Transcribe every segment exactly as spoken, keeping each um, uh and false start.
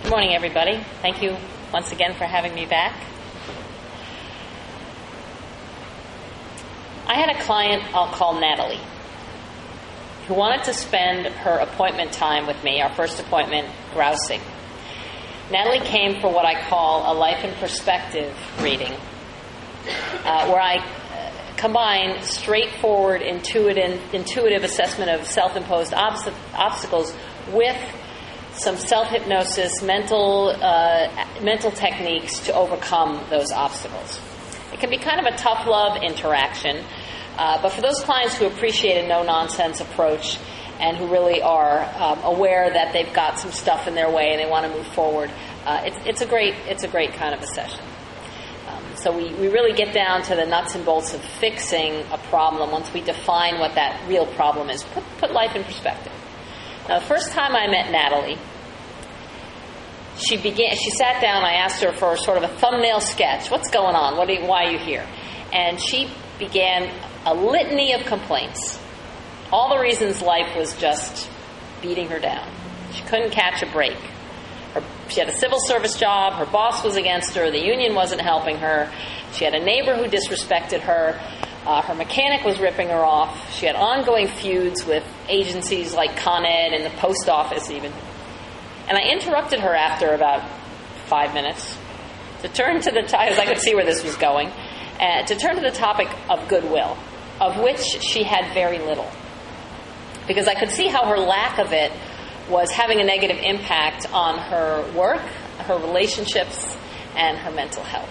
Good morning, everybody. Thank you once again for having me back. I had a client I'll call Natalie, who wanted to spend her appointment time with me, our first appointment, grousing. Natalie came for what I call a life in perspective reading, uh, where I uh, combine straightforward, intuitive, intuitive assessment of self-imposed obst- obstacles with some self-hypnosis, mental uh, mental techniques to overcome those obstacles. It can be kind of a tough love interaction, uh, but for those clients who appreciate a no-nonsense approach and who really are um, aware that they've got some stuff in their way and they want to move forward, uh, it's, it's a great it's a great kind of a session. Um, so we, we really get down to the nuts and bolts of fixing a problem once we define what that real problem is. Put, put life in perspective. Now, the first time I met Natalie, she began. She sat down. I asked her for sort of a thumbnail sketch. What's going on? What? Are you, why are you here? And she began a litany of complaints. All the reasons life was just beating her down. She couldn't catch a break. Her, she had a civil service job. Her boss was against her. The union wasn't helping her. She had a neighbor who disrespected her. Uh, her mechanic was ripping her off. She had ongoing feuds with agencies like Con Ed and the post office even. And I interrupted her after about five minutes to turn to the topic, as I could see where this was going, uh, to turn to the topic of goodwill, of which she had very little. Because I could see how her lack of it was having a negative impact on her work, her relationships, and her mental health.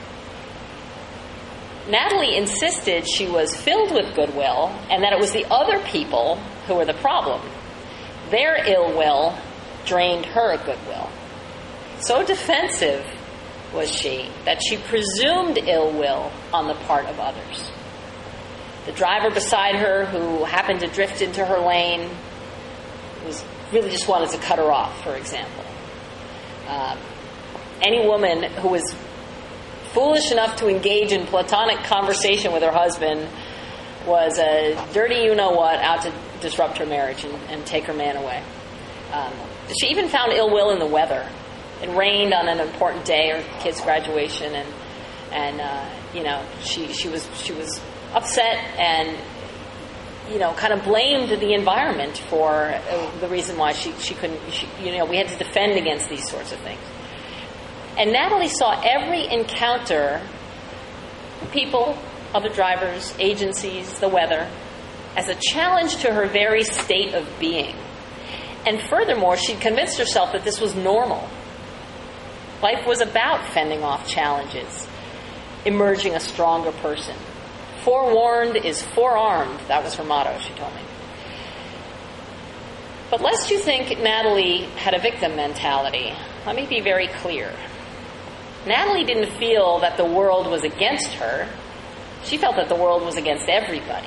Natalie insisted she was filled with goodwill and that it was the other people who were the problem. Their ill will drained her goodwill. So defensive was she that she presumed ill will on the part of others. The driver beside her, who happened to drift into her lane, was really just wanted to cut her off, for example. Um, any woman who was foolish enough to engage in platonic conversation with her husband was a dirty you-know-what out to disrupt her marriage and, and take her man away. Um, she even found ill will in the weather. It rained on an important day, her kid's graduation, and and uh, you know she she was she was upset and you know kind of blamed the environment for uh, the reason why she she couldn't. She, you know we had to defend against these sorts of things. And Natalie saw every encounter, people, other drivers, agencies, the weather, as a challenge to her very state of being. And furthermore, she'd convinced herself that this was normal. Life was about fending off challenges, emerging a stronger person. Forewarned is forearmed. That was her motto, she told me. But lest you think Natalie had a victim mentality, let me be very clear. Natalie didn't feel that the world was against her. She felt that the world was against everybody.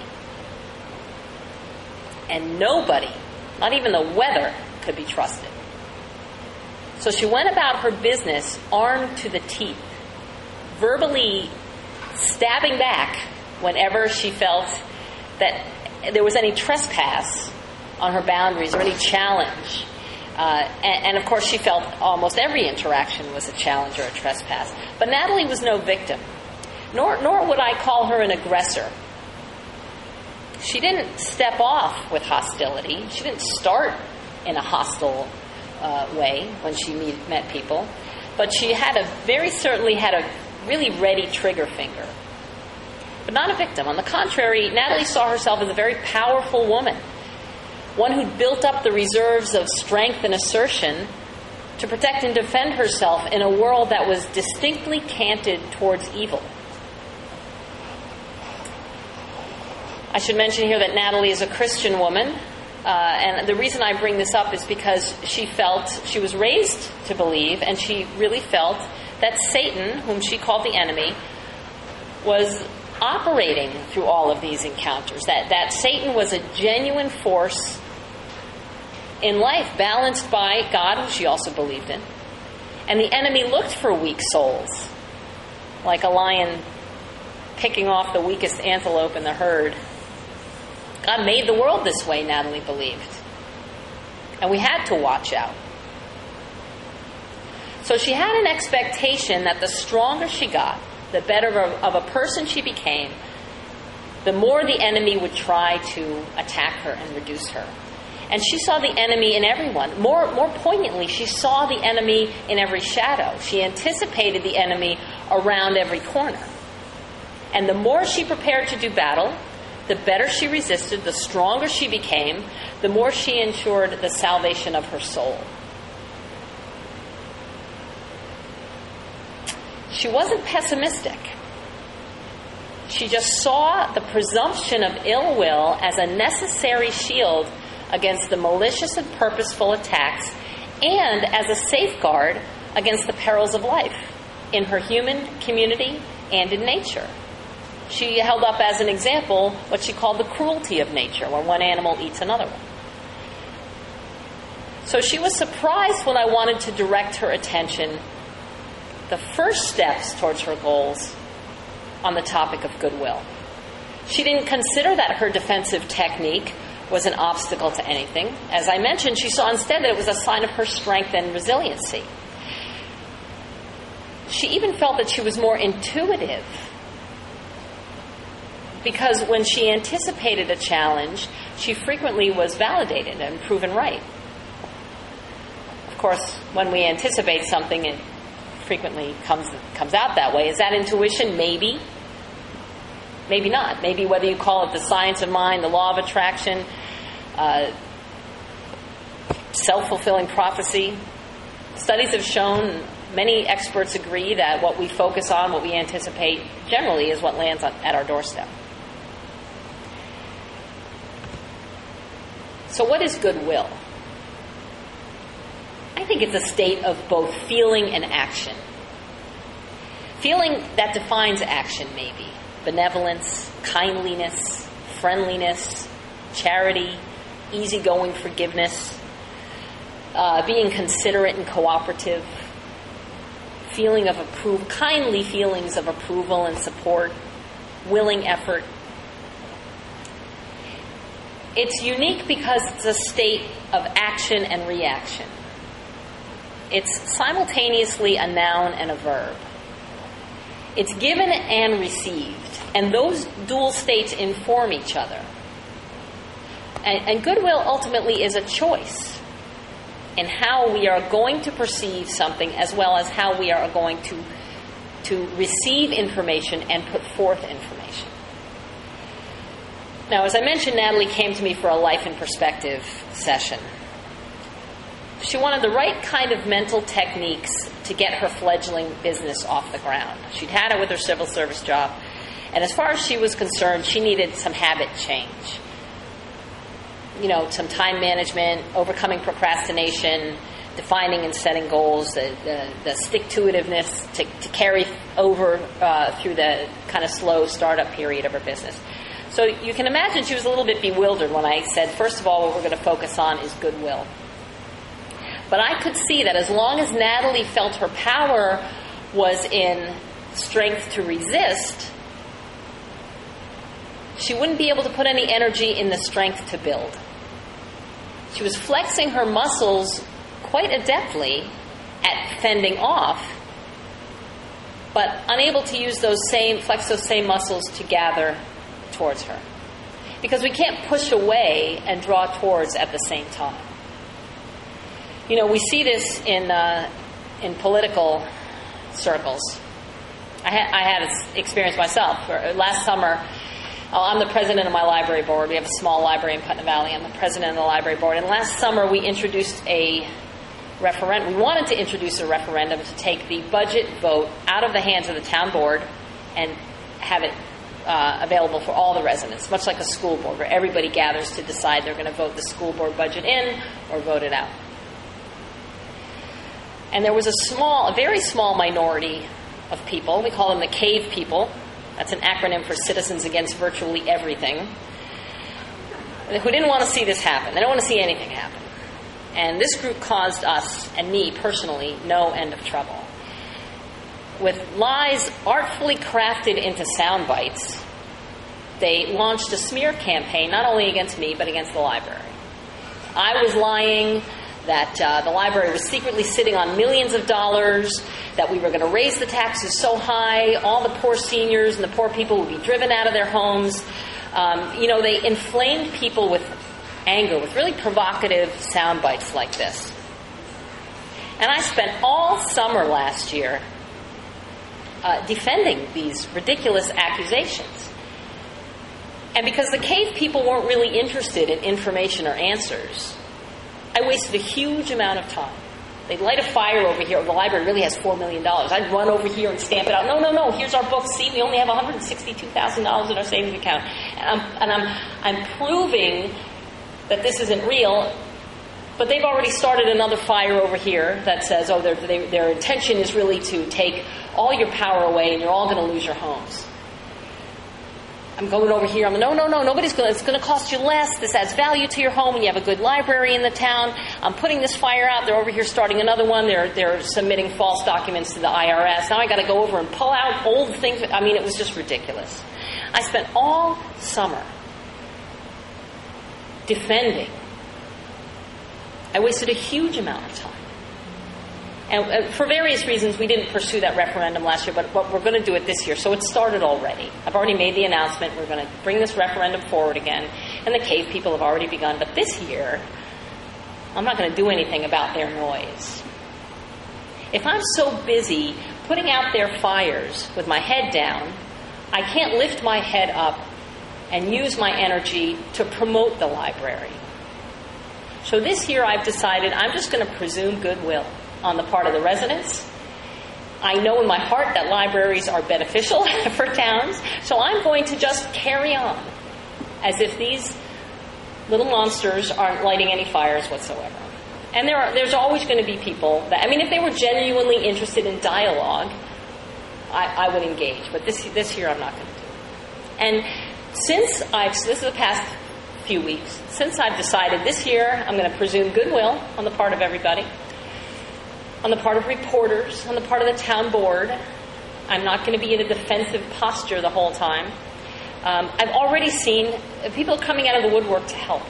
And nobody, not even the weather, could be trusted. So she went about her business armed to the teeth, verbally stabbing back whenever she felt that there was any trespass on her boundaries or any challenge. Uh, and, and, of course, she felt almost every interaction was a challenge or a trespass. But Natalie was no victim, nor, nor would I call her an aggressor. She didn't step off with hostility. She didn't start in a hostile uh, way when she meet, met people. But she had a very certainly had a really ready trigger finger. But not a victim. On the contrary, Natalie saw herself as a very powerful woman. One who'd built up the reserves of strength and assertion to protect and defend herself in a world that was distinctly canted towards evil. I should mention here that Natalie is a Christian woman, uh, and the reason I bring this up is because she felt, she was raised to believe, and she really felt that Satan, whom she called the enemy, was operating through all of these encounters, that, that Satan was a genuine force in life, balanced by God, who she also believed in. And the enemy looked for weak souls, like a lion picking off the weakest antelope in the herd. God made the world this way, Natalie believed. And we had to watch out. So she had an expectation that the stronger she got, the better of a person she became, the more the enemy would try to attack her and reduce her. And she saw the enemy in everyone. More, more poignantly, she saw the enemy in every shadow. She anticipated the enemy around every corner. And the more she prepared to do battle, the better she resisted, the stronger she became, the more she ensured the salvation of her soul. She wasn't pessimistic. She just saw the presumption of ill will as a necessary shield against the malicious and purposeful attacks, and as a safeguard against the perils of life in her human community and in nature. She held up as an example what she called the cruelty of nature, where one animal eats another one. So she was surprised when I wanted to direct her attention, the first steps towards her goals, on the topic of goodwill. She didn't consider that her defensive technique was an obstacle to anything. As I mentioned, she saw instead that it was a sign of her strength and resiliency. She even felt that she was more intuitive, because when she anticipated a challenge, she frequently was validated and proven right. Of course, when we anticipate something, it frequently comes comes out that way. Is that intuition? Maybe. Maybe not. Maybe whether you call it the science of mind, the law of attraction, uh, self-fulfilling prophecy. Studies have shown, many experts agree, that what we focus on, what we anticipate, generally is what lands on, at our doorstep. So what is goodwill? I think it's a state of both feeling and action. Feeling that defines action, maybe. Benevolence, kindliness, friendliness, charity, easygoing forgiveness, uh, being considerate and cooperative, feeling of approval, kindly feelings of approval and support, willing effort. It's unique because it's a state of action and reaction. It's simultaneously a noun and a verb. It's given and received, and those dual states inform each other. And, and goodwill ultimately is a choice in how we are going to perceive something, as well as how we are going to, to receive information and put forth information. Now, as I mentioned, Natalie came to me for a Life in Perspective session. She wanted the right kind of mental techniques to get her fledgling business off the ground. She'd had it with her civil service job, and as far as she was concerned, she needed some habit change. You know, some time management, overcoming procrastination, defining and setting goals, the, the, the stick-to-itiveness to, to carry over uh, through the kind of slow startup period of her business. So you can imagine she was a little bit bewildered when I said, first of all, what we're going to focus on is goodwill. But I could see that as long as Natalie felt her power was in strength to resist, she wouldn't be able to put any energy in the strength to build. She was flexing her muscles quite adeptly at fending off, but unable to use those same, flex those same muscles to gather towards her. Because we can't push away and draw towards at the same time. You know, we see this in uh, in political circles. I, ha- I had this experience myself. Last summer, uh, I'm the president of my library board. We have a small library in Putnam Valley. I'm the president of the library board. And last summer, we introduced a referendum. We wanted to introduce a referendum to take the budget vote out of the hands of the town board and have it uh, available for all the residents, much like a school board, where everybody gathers to decide they're going to vote the school board budget in or vote it out. And there was a small, a very small minority of people, we call them the CAVE people, that's an acronym for Citizens Against Virtually Everything, who didn't want to see this happen. They don't want to see anything happen. And this group caused us, and me personally, no end of trouble. With lies artfully crafted into sound bites, they launched a smear campaign, not only against me, but against the library. I was lying that uh, the library was secretly sitting on millions of dollars, that we were going to raise the taxes so high, all the poor seniors and the poor people would be driven out of their homes. Um, you know, they inflamed people with anger, with really provocative sound bites like this. And I spent all summer last year uh, defending these ridiculous accusations. And because the cave people weren't really interested in information or answers, I wasted a huge amount of time. They'd light a fire over here. The library really has four million dollars. I'd run over here and stamp it out. No, no, no. Here's our book. See, we only have one hundred sixty-two thousand dollars in our savings account. And I'm, and I'm, I'm proving that this isn't real. But they've already started another fire over here that says, oh, their, they, their intention is really to take all your power away and you're all going to lose your homes. I'm going over here. I'm no, no, no. Nobody's going. It's going to cost you less. This adds value to your home, and you have a good library in the town. I'm putting this fire out. They're over here starting another one. They're they're submitting false documents to the I R S. Now I got to go over and pull out old things. I mean, it was just ridiculous. I spent all summer defending. I wasted a huge amount of time. And uh, for various reasons, we didn't pursue that referendum last year, but, but we're going to do it this year. So it started already. I've already made the announcement. We're going to bring this referendum forward again. And the cave people have already begun. But this year, I'm not going to do anything about their noise. If I'm so busy putting out their fires with my head down, I can't lift my head up and use my energy to promote the library. So this year I've decided I'm just going to presume goodwill on the part of the residents. I know in my heart that libraries are beneficial for towns, so I'm going to just carry on as if these little monsters aren't lighting any fires whatsoever. And there are, there's always going to be people that, I mean, if they were genuinely interested in dialogue, I, I would engage. But this this year I'm not going to do it. And since I've, this is the past few weeks, since I've decided this year I'm going to presume goodwill on the part of everybody, on the part of reporters, on the part of the town board. I'm not going to be in a defensive posture the whole time. Um, I've already seen people coming out of the woodwork to help.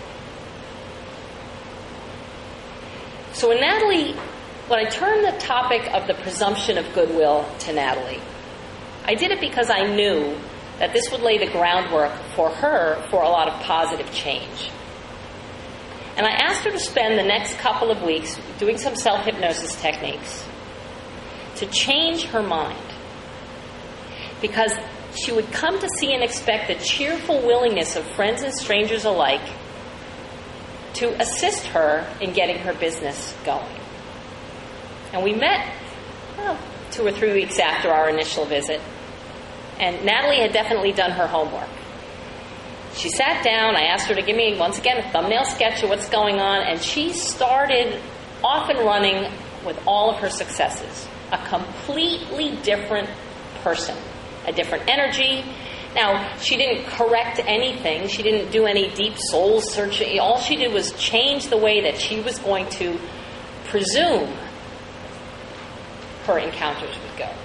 So when Natalie, when I turned the topic of the presumption of goodwill to Natalie, I did it because I knew that this would lay the groundwork for her for a lot of positive change. And I asked her to spend the next couple of weeks doing some self-hypnosis techniques to change her mind. Because she would come to see and expect the cheerful willingness of friends and strangers alike to assist her in getting her business going. And we met well, two or three weeks after our initial visit. And Natalie had definitely done her homework. She sat down, I asked her to give me, once again, a thumbnail sketch of what's going on, and she started off and running with all of her successes. A completely different person, a different energy. Now, she didn't correct anything. She didn't do any deep soul searching. All she did was change the way that she was going to presume her encounters would go.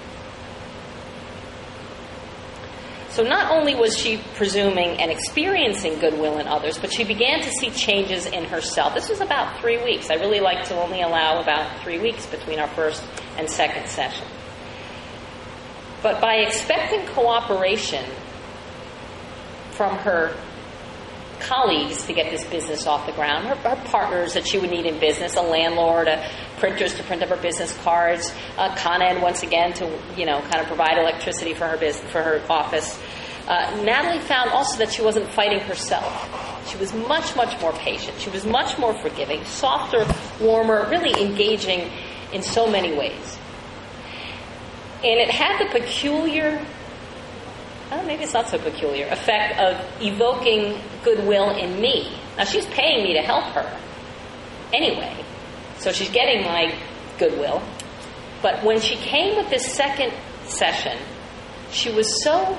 So not only was she presuming and experiencing goodwill in others, but she began to see changes in herself. This was about three weeks. I really like to only allow about three weeks between our first and second session. But by expecting cooperation from her colleagues to get this business off the ground, her, her partners that she would need in business, a landlord, a printers to print up her business cards, uh, Con Ed once again to, you know, kind of provide electricity for her business, for her office. Uh, Natalie found also that she wasn't fighting herself. She was much, much more patient. She was much more forgiving, softer, warmer, really engaging in so many ways. And it had the peculiar, oh, maybe it's not so peculiar, effect of evoking goodwill in me. Now, she's paying me to help her anyway. So she's getting my goodwill. But when she came with this second session, she was so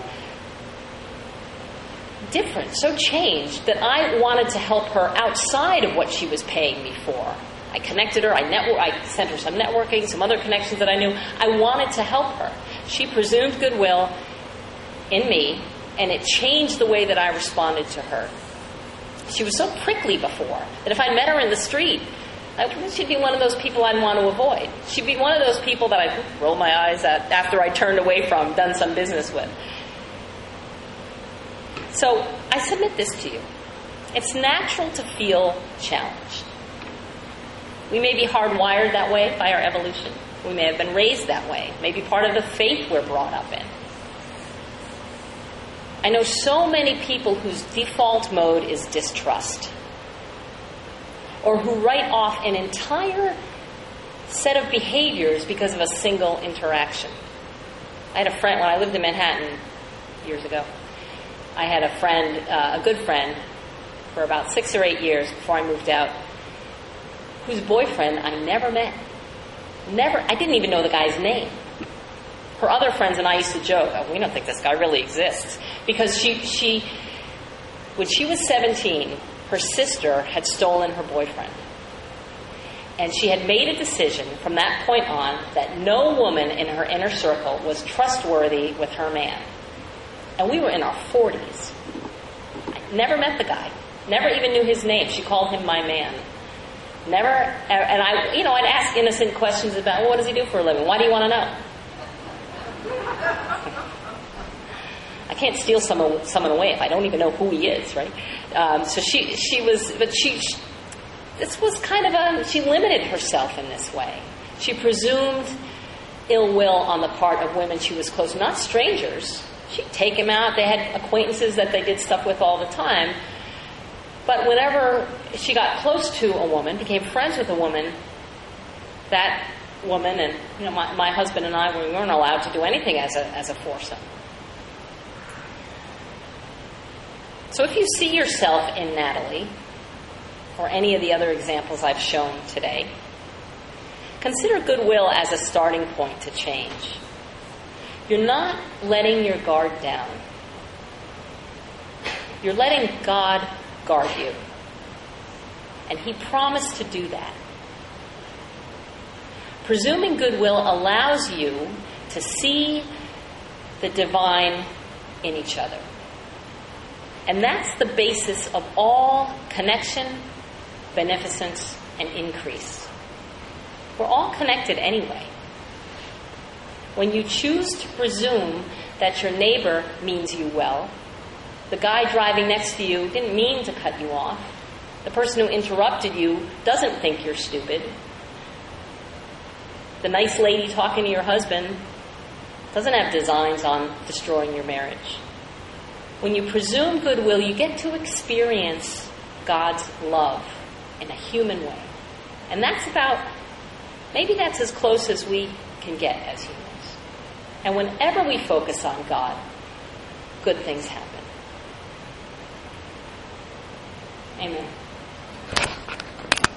different, so changed, that I wanted to help her outside of what she was paying me for. I connected her, I, network, I sent her some networking, some other connections that I knew. I wanted to help her. She presumed goodwill in me, and it changed the way that I responded to her. She was so prickly before that if I met her in the street, I, she'd be one of those people I'd want to avoid. She'd be one of those people that I'd roll my eyes at after I turned away from, done some business with. So I submit this to you. It's natural to feel challenged. We may be hardwired that way by our evolution. We may have been raised that way. Maybe part of the faith we're brought up in. I know so many people whose default mode is distrust, or who write off an entire set of behaviors because of a single interaction. I had a friend, when I lived in Manhattan years ago, I had a friend, uh, a good friend, for about six or eight years before I moved out, whose boyfriend I never met. Never, I didn't even know the guy's name. Her other friends and I used to joke, oh, we don't think this guy really exists. Because she, she, when she was seventeen, her sister had stolen her boyfriend. And she had made a decision from that point on that no woman in her inner circle was trustworthy with her man. And we were in our forties. I never met the guy. Never even knew his name. She called him my man. Never, and I, you know, I'd ask innocent questions about, well, what does he do for a living? Why do you want to know? I can't steal someone, someone away if I don't even know who he is, right? Um, so she, she was, but she, she, this was kind of a, she limited herself in this way. She presumed ill will on the part of women she was close to, not strangers. She'd take him out. They had acquaintances that they did stuff with all the time. But whenever she got close to a woman, became friends with a woman, that woman and you know my, my husband and I, we weren't allowed to do anything as a as a foursome. So if you see yourself in Natalie, or any of the other examples I've shown today, consider goodwill as a starting point to change. You're not letting your guard down. You're letting God guard you. And He promised to do that. Presuming goodwill allows you to see the divine in each other. And that's the basis of all connection, beneficence, and increase. We're all connected anyway. When you choose to presume that your neighbor means you well, the guy driving next to you didn't mean to cut you off, the person who interrupted you doesn't think you're stupid, the nice lady talking to your husband doesn't have designs on destroying your marriage. When you presume goodwill, you get to experience God's love in a human way. And that's about, maybe that's as close as we can get as humans. And whenever we focus on God, good things happen. Amen.